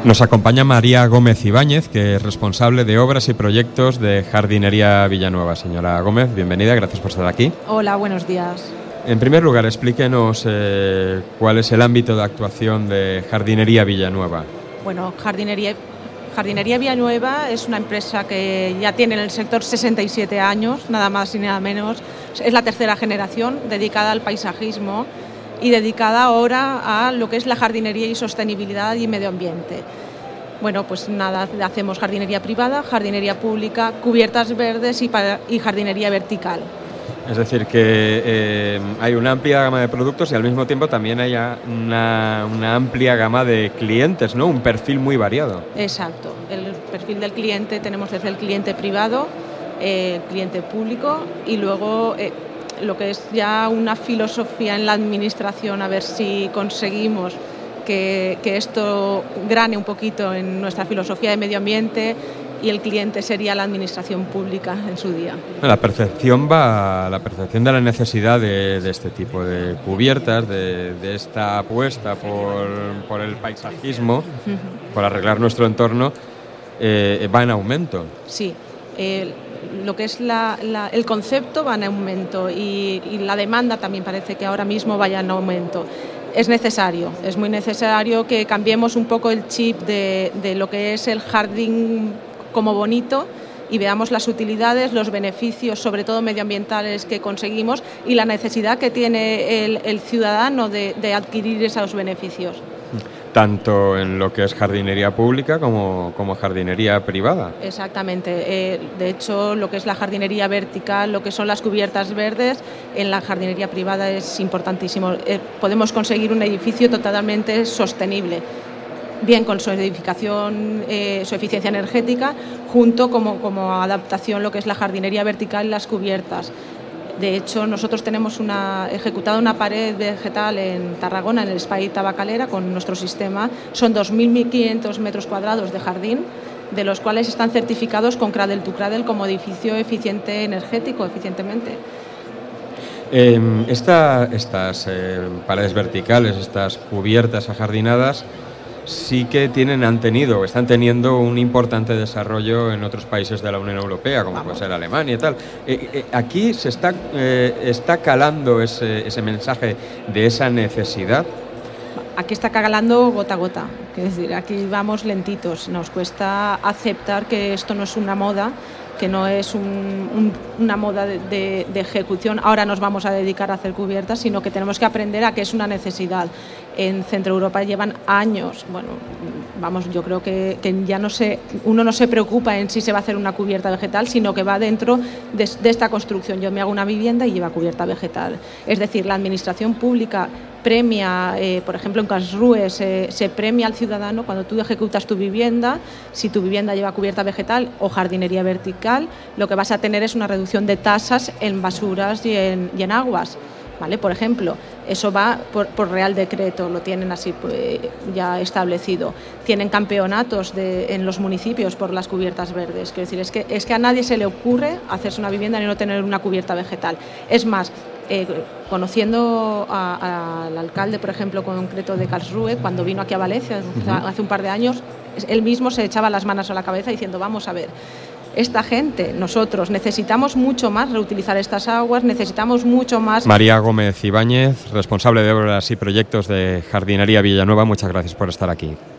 Nos acompaña María Gómez Ibáñez, que es responsable de obras y proyectos de Jardinería Villanueva. Señora Gómez, bienvenida, gracias por estar aquí. Hola, buenos días. En primer lugar, explíquenos cuál es el ámbito de actuación de Jardinería Villanueva. Bueno, Jardinería Villanueva es una empresa que ya tiene en el sector 67 años, nada más y nada menos. Es la tercera generación dedicada al paisajismo y dedicada ahora a lo que es la jardinería y sostenibilidad y medio ambiente. Bueno, pues nada, hacemos jardinería privada, jardinería pública, cubiertas verdes y jardinería vertical. Es decir, que hay una amplia gama de productos y al mismo tiempo también hay una amplia gama de clientes, ¿no? Un perfil muy variado. Exacto. El perfil del cliente tenemos desde el cliente privado, el cliente público y luego lo que es ya una filosofía en la administración, a ver si conseguimos que esto grane un poquito en nuestra filosofía de medio ambiente, y el cliente sería la administración pública en su día. La percepción de la necesidad de este tipo de cubiertas, de esta apuesta por el paisajismo, por arreglar nuestro entorno, va en aumento. Sí, lo que es el concepto va en aumento y la demanda también parece que ahora mismo vaya en aumento. Es muy necesario que cambiemos un poco el chip de lo que es el jardín como bonito y veamos las utilidades, los beneficios, sobre todo medioambientales, que conseguimos y la necesidad que tiene el ciudadano de adquirir esos beneficios. Tanto en lo que es jardinería pública como jardinería privada. Exactamente. De hecho, lo que es la jardinería vertical, lo que son las cubiertas verdes, en la jardinería privada es importantísimo. Podemos conseguir un edificio totalmente sostenible, bien con su edificación, su eficiencia energética, junto como adaptación lo que es la jardinería vertical y las cubiertas. De hecho, nosotros tenemos ejecutada una pared vegetal en Tarragona, en el Espai Tabacalera, con nuestro sistema. Son 2.500 metros cuadrados de jardín, de los cuales están certificados con Cradle to Cradle como edificio eficientemente. Estas paredes verticales, estas cubiertas ajardinadas, sí que están teniendo un importante desarrollo en otros países de la Unión Europea, como puede ser Alemania y tal. Aquí se está calando ese mensaje de esa necesidad. Aquí está calando gota a gota, es decir, aquí vamos lentitos. Nos cuesta aceptar que esto no es una moda, que no es una moda de ejecución. Ahora nos vamos a dedicar a hacer cubiertas, sino que tenemos que aprender a que es una necesidad. En Centro Europa llevan años, yo creo que ya uno no se preocupa en si se va a hacer una cubierta vegetal, sino que va dentro de esta construcción. Yo me hago una vivienda y lleva cubierta vegetal. Es decir, la administración pública premia, por ejemplo en Karlsruhe se premia al ciudadano cuando tú ejecutas tu vivienda. Si tu vivienda lleva cubierta vegetal o jardinería vertical, lo que vas a tener es una reducción de tasas en basuras y en aguas, ¿vale? Por ejemplo, eso va por Real Decreto, lo tienen así ya establecido. Tienen campeonatos en los municipios por las cubiertas verdes. Quiero decir, es que a nadie se le ocurre hacerse una vivienda y no tener una cubierta vegetal. Es más, conociendo al alcalde, por ejemplo, concreto de Karlsruhe, cuando vino aquí a Valencia hace un par de años, él mismo se echaba las manos a la cabeza diciendo, vamos a ver, esta gente, nosotros necesitamos mucho más reutilizar estas aguas, necesitamos mucho más... María Gómez Ibáñez, responsable de obras y proyectos de Jardinería Villanueva, muchas gracias por estar aquí.